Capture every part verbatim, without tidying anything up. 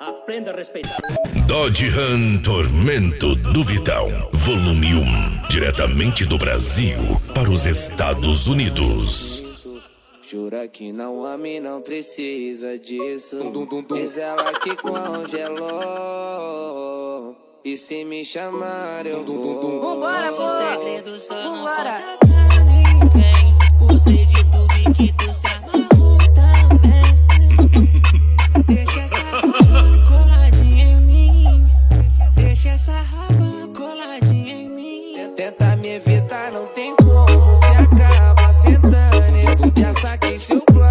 Aprenda a respeitar. Dodge Ram Tormento do Vitão, volume um, diretamente do Brasil para os Estados Unidos. Jura que não ama e não precisa disso. Diz ela que congelou. E se me chamar eu vou. Vambora, Nosso amor. segredo só não Vambora. conta pra ninguém. Gostei de tu, vi que tu se amarrou também. Deixa essa raba coladinha em mim. Deixa essa raba coladinha em mim. Tenta me evitar, não tem como. Se acaba sentando e tu já saquei seu plano.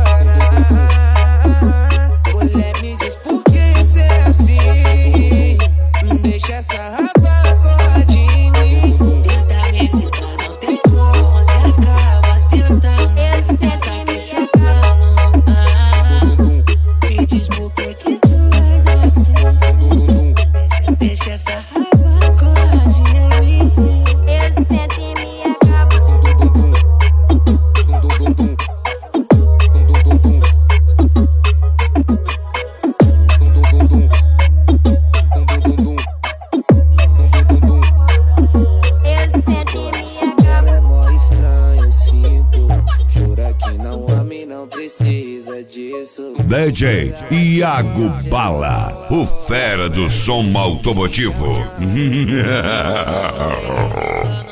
Mulher, me diz por que cê é assim. Deixa essa raba coladinha em mim. Tenta me evitar, não tem como. Se acaba sentando e tu já saquei seu plano. Me diz por que que tu és assim. Deixa essa raba coladinha em mim. Eu sento e me acabo. Eu sento e me acabo. É mó estranho, sinto. Jura que não ama e não precisa disso. D J Iago Bala, o fera do som automotivo. Só não